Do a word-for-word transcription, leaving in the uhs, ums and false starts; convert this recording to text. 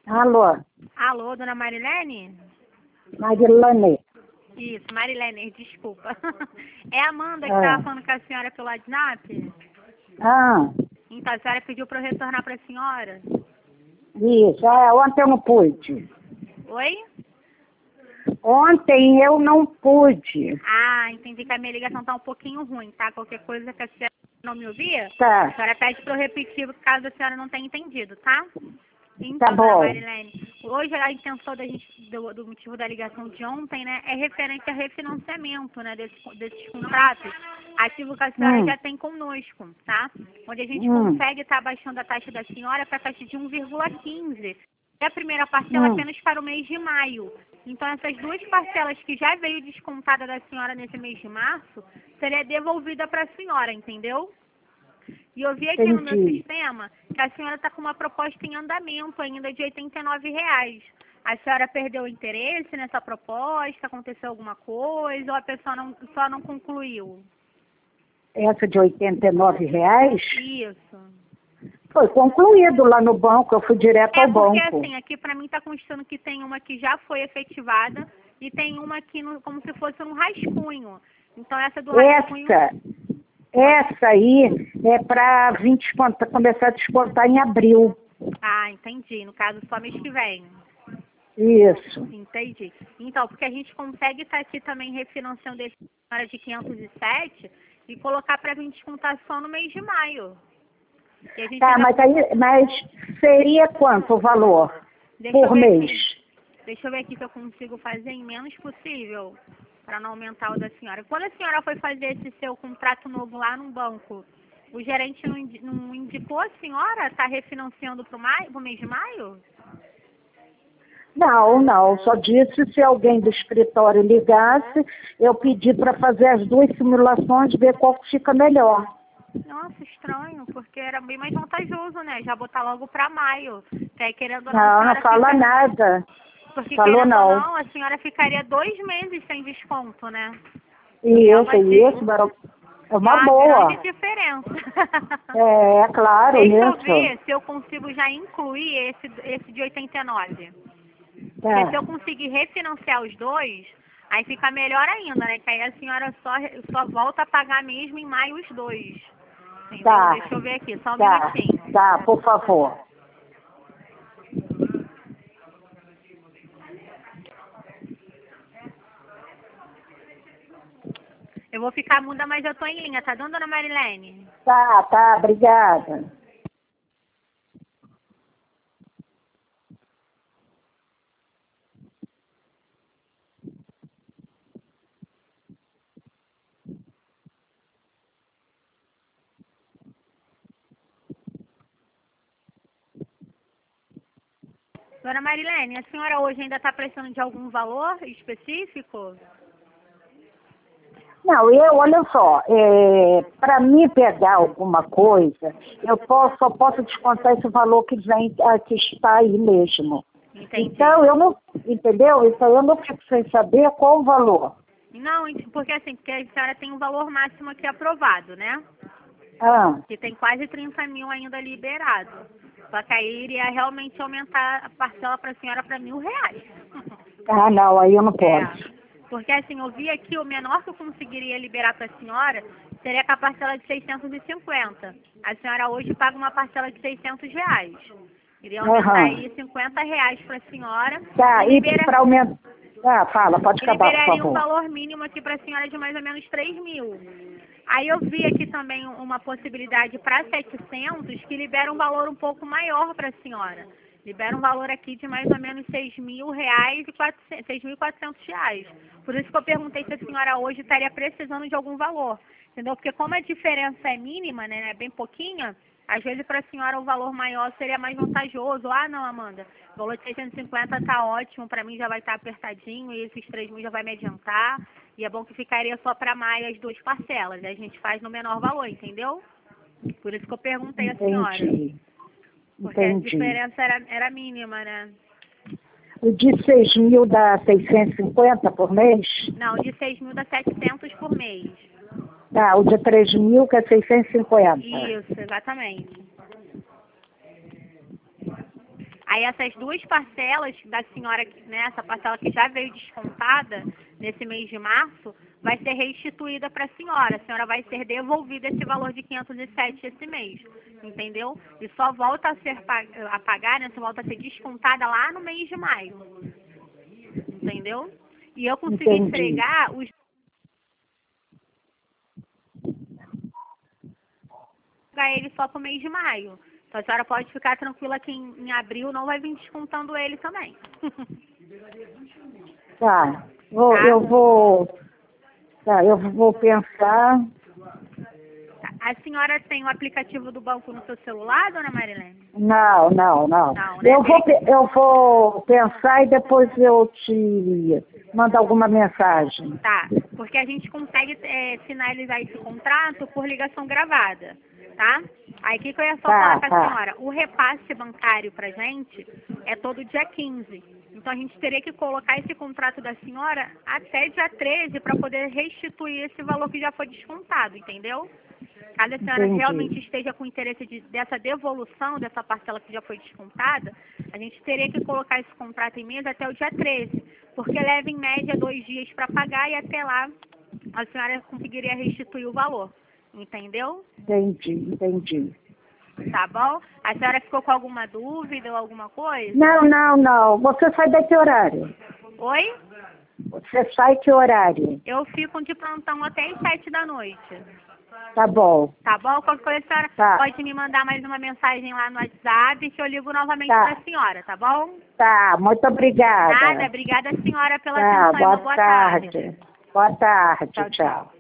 Alô, Alô, dona Marilene? Marilene. Isso, Marilene, desculpa. É a Amanda que Ah. estava falando com a senhora pelo WhatsApp? Ah, Então, a senhora pediu para eu retornar para a senhora? isso. É, ontem eu não pude. Oi? Ontem eu não pude. Ah, entendi que a minha ligação tá um pouquinho ruim, tá? Qualquer coisa que a senhora não me ouvia, a Tá, senhora pede para eu repetir caso a senhora não tenha entendido, tá? Então, tá dona bom. Marilene, hoje a intenção da gente, do, do motivo da ligação de ontem, né, é referente a refinanciamento, né, desse, desses contratos ativo que a senhora Hum. já tem conosco, tá? Onde a gente Hum. consegue estar abaixando a taxa da senhora para a taxa de um vírgula quinze. E a primeira parcela Hum. apenas para o mês de maio. Então, essas duas parcelas que já veio descontada da senhora nesse mês de março, seria devolvida para a senhora, entendeu? E eu vi aqui no meu Entendi. sistema que a senhora está com uma proposta em andamento ainda de oitenta e nove reais. A senhora perdeu o interesse nessa proposta? Aconteceu alguma coisa? Ou a pessoa não, só não concluiu? Essa de oitenta e nove reais Isso. foi concluído lá no banco. Eu fui direto É ao porque banco. assim, aqui para mim está constando que tem uma que já foi efetivada e tem uma aqui no, como se fosse um rascunho. Então essa do rascunho... Essa, essa aí é para começar a descontar em abril. Ah, entendi. No caso, só mês que vem. Isso. Entendi. Então, porque a gente consegue estar aqui também refinanciando esse senhora de quinhentos e sete e colocar para vir descontar só no mês de maio. E a gente Tá, ainda... mas aí, mas seria quanto o valor Deixa eu por ver mês? aqui. Deixa eu ver aqui se eu consigo fazer em menos possível, para não aumentar o da senhora. Quando a senhora foi fazer esse seu contrato novo lá no banco, o gerente não, indi- não indicou a senhora estar refinanciando para o mês de maio? Não, não. Só disse se alguém do escritório ligasse, eu pedi para fazer as duas simulações, ver qual que fica melhor. Nossa, estranho, porque era bem mais vantajoso, né? Já botar logo para maio. Que aí, querendo ou não, a Não, não senhora fala fica... nada. Porque, Falou querendo ou não. não, a senhora ficaria dois meses sem desconto, né? É Isso, uma, di- isso, Barão. É é uma uma grande boa. diferença. É, é claro, Deixa eu isso. ver se eu consigo já incluir esse, esse de oitenta e nove. Porque se eu É, conseguir refinanciar os dois, aí fica melhor ainda, né? Que aí a senhora só, só volta a pagar mesmo em maio os dois. Entendeu? tá, Deixa eu ver aqui, só um tá, minutinho. tá, por favor. Eu vou ficar muda, mas eu tô em linha, tá dando, dona Marilene? Tá, tá, obrigada. Dona Marilene, a senhora hoje ainda está precisando de algum valor específico? Não, eu, olha só, é, para mim pegar alguma coisa, eu posso, só posso descontar esse valor que vem, ah, que está aí mesmo. Entendi. Então, eu não, entendeu? Então, eu não fico sem saber qual o valor. Não, porque assim, porque a senhora tem um valor máximo aqui aprovado, né? Ah, Que tem quase trinta mil ainda liberado. Só que aí iria realmente aumentar a parcela para a senhora para mil reais. ah, não, aí eu não É, posso. porque assim, eu vi aqui, o menor que eu conseguiria liberar para a senhora seria com a parcela de seiscentos e cinquenta. A senhora hoje paga uma parcela de seiscentos reais. Iria aumentar Aham. aí cinquenta reais para a senhora Tá, e e libera, para aumentar... Ah, fala, pode e acabar, por liberaria um favor. valor mínimo aqui para a senhora de mais ou menos três mil. Aí eu vi aqui também uma possibilidade para setecentos que libera um valor um pouco maior para a senhora. Libera um valor aqui de mais ou menos seis mil reais e quatrocentos, seis mil e quatrocentos reais. Por isso que eu perguntei se a senhora hoje estaria precisando de algum valor. Entendeu? Porque como a diferença é mínima, né, é bem pouquinha, às vezes para a senhora o valor maior seria mais vantajoso. Ah, não, Amanda, o valor de seiscentos e cinquenta está ótimo, para mim já vai estar apertadinho e esses três mil já vai me adiantar. E é bom que ficaria só para maio as duas parcelas. A gente faz no menor valor, entendeu? Por isso que eu perguntei à senhora. Entendi. Porque a Entendi. diferença era, era mínima, né? O de seis mil dá seiscentos e cinquenta por mês? Não, de seis mil dá setecentos por mês. Tá, o de três mil que é seiscentos e cinquenta. Isso, exatamente. Aí Aí essas duas parcelas da senhora, né, essa parcela que já veio descontada nesse mês de março, vai ser restituída para a senhora. A senhora vai ser devolvida esse valor de quinhentos e sete esse mês, entendeu? E só volta a ser a pagar, né, só volta a ser descontada lá no mês de maio, entendeu? E eu consegui Entendi. entregar os ele só para o mês de maio. Então a senhora pode ficar tranquila que em, em abril não vai vir descontando ele também. Tá. Vou, Tá? Eu vou. Tá, eu vou pensar. A senhora tem o aplicativo do banco no seu celular, dona Marilene? Não, não, não. Não, né? Eu vou, pe- eu vou pensar e depois eu te mando alguma mensagem. Tá, porque a gente consegue é, finalizar esse contrato por ligação gravada, tá? Aí o que, que eu ia só Tá, falar com a tá. senhora? O repasse bancário pra gente é todo dia quinze. Então a gente teria que colocar esse contrato da senhora até dia treze para poder restituir esse valor que já foi descontado, entendeu? Caso a senhora Entendi. realmente esteja com interesse de, dessa devolução dessa parcela que já foi descontada, a gente teria que colocar esse contrato em mesa até o dia treze, porque leva em média dois dias para pagar e até lá a senhora conseguiria restituir o valor, entendeu? Entendi, entendi. Tá bom? A senhora ficou com alguma dúvida ou alguma coisa? Não, não, não. Você sai de que horário? Oi? Você sai que horário? Eu fico de plantão até as sete da noite. Tá bom. Tá bom? Qualquer coisa, a senhora Tá. pode me mandar mais uma mensagem lá no WhatsApp que eu ligo novamente Tá. para a senhora, tá bom? Tá, muito obrigada. Nada, obrigada, senhora, pela Tá, atenção e uma boa boa tarde. tarde. Boa tarde, Tchau, tchau. tchau.